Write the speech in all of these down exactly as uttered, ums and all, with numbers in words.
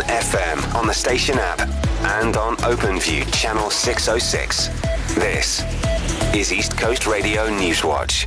F M on the station app and on OpenView channel six oh six. This is East Coast Radio Newswatch.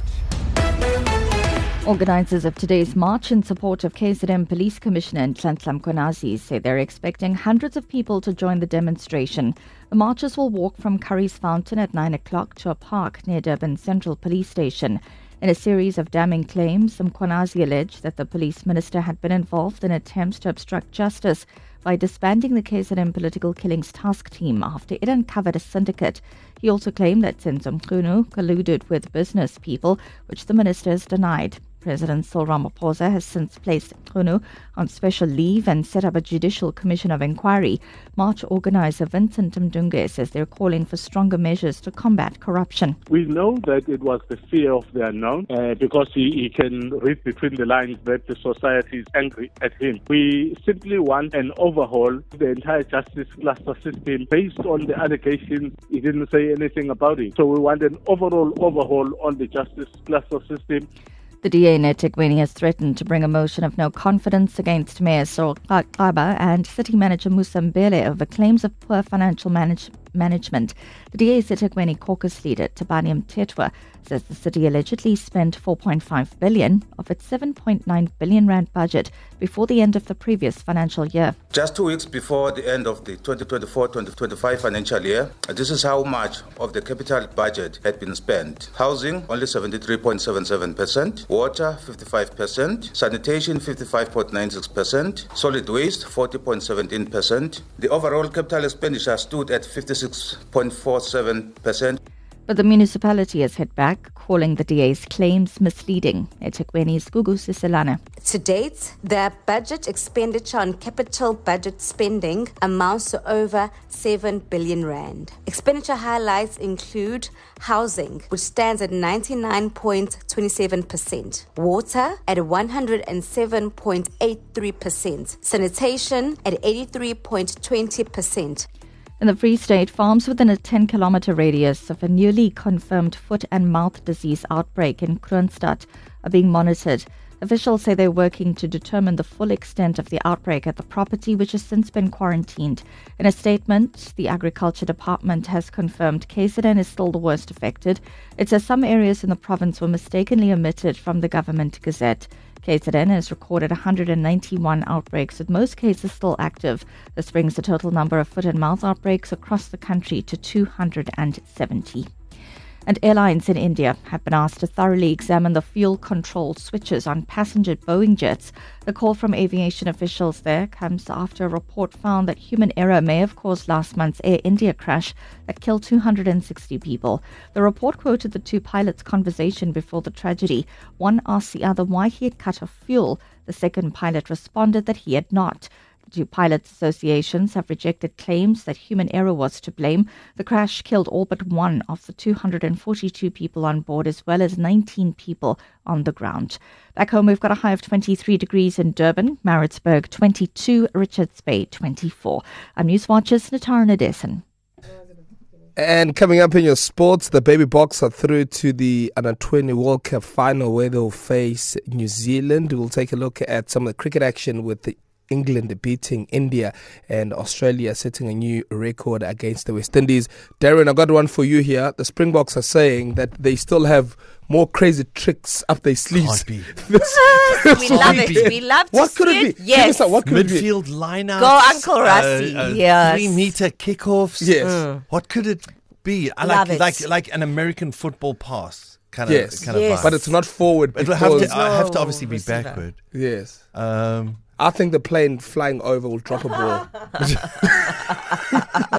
Organisers of today's march in support of K Z N Police Commissioner Nhlanhla Mkhwanazi say they're expecting hundreds of people to join the demonstration. The marchers will walk from Curry's Fountain at nine o'clock to a park near Durban Central Police Station. In a series of damning claims, Mkhwanazi alleged that the police minister had been involved in attempts to obstruct justice by disbanding the K Z N Political Killings Task Team after it uncovered a syndicate. He also claimed that Senzo Mchunu colluded with business people, which the minister has denied. President Cyril Ramaphosa has since placed Mchunu on special leave and set up a judicial commission of inquiry. March organizer Vincent Mdunge says they're calling for stronger measures to combat corruption. We know that it was the fear of the unknown uh, because he, he can read between the lines that the society is angry at him. We simply want an overhaul of the entire justice cluster system based on the allegations. He didn't say anything about it. So we want an overall overhaul on the justice cluster system. The D A in eThekwini has threatened to bring a motion of no confidence against Mayor Cyril Xaba and City Manager Musa Mbele over claims of poor financial manage- management. The D A's eThekwini caucus leader, Tabani Mthethwa, says the city allegedly spent four point five billion dollars of its seven point nine billion rand budget before the end of the previous financial year. Just two weeks before the end of the twenty twenty-four twenty twenty-five financial year, this is how much of the capital budget had been spent. Housing, only seventy-three point seven seven percent. Water, fifty-five percent. Sanitation, fifty-five point nine six percent. Solid waste, forty point one seven percent. The overall capital expenditure stood at fifty-six point four seven percent. But the municipality has hit back, calling the D A's claims misleading. eThekwini's Gugu Siselana. To date, their budget expenditure on capital budget spending amounts to over seven billion rand. Expenditure highlights include housing, which stands at ninety-nine point two seven percent, water at one hundred seven point eight three percent, sanitation at eighty-three point two zero percent. In the Free State, farms within a ten-kilometre radius of a newly confirmed foot and mouth disease outbreak in Kroonstad are being monitored. Officials say they're working to determine the full extent of the outbreak at the property, which has since been quarantined. In a statement, the Agriculture Department has confirmed K Z N is still the worst affected. It says some areas in the province were mistakenly omitted from the government gazette. K Z N has recorded one hundred ninety-one outbreaks, with most cases still active. This brings the total number of foot and mouth outbreaks across the country to two hundred seventy. And airlines in India have been asked to thoroughly examine the fuel control switches on passenger Boeing jets. The call from aviation officials there comes after a report found that human error may have caused last month's Air India crash that killed two hundred sixty people. The report quoted the two pilots' conversation before the tragedy. One asked the other why he had cut off fuel. The second pilot responded that he had not. Two pilots' associations have rejected claims that human error was to blame. The crash killed all but one of the two hundred forty-two people on board, as well as nineteen people on the ground. Back home, we've got a high of twenty-three degrees in Durban, Maritzburg twenty-two, Richards Bay twenty-four. I'm Newswatch's Natara Nadesan. And coming up in your sports, the Baby Boks are through to the under twenty World Cup final where they'll face New Zealand. We'll take a look at some of the cricket action with the England beating India and Australia setting a new record against the West Indies. Darren, I got one for you here. The Springboks are saying that they still have more crazy tricks up their sleeves. Can't be. this, we love it. We love to what could see it be? Yes. Give us a- what could it be? Midfield lineouts. Go Uncle Rassie. Uh, uh, Yes. Three meter kickoffs. Yes. Mm. What could it be? I Love like it. like like an American football pass kind Yes. of kind Yes. of vibe. But it's not forward It will have because, to, I have to No obviously be receiver. backward. yes. Um, I think the plane flying over will drop a ball.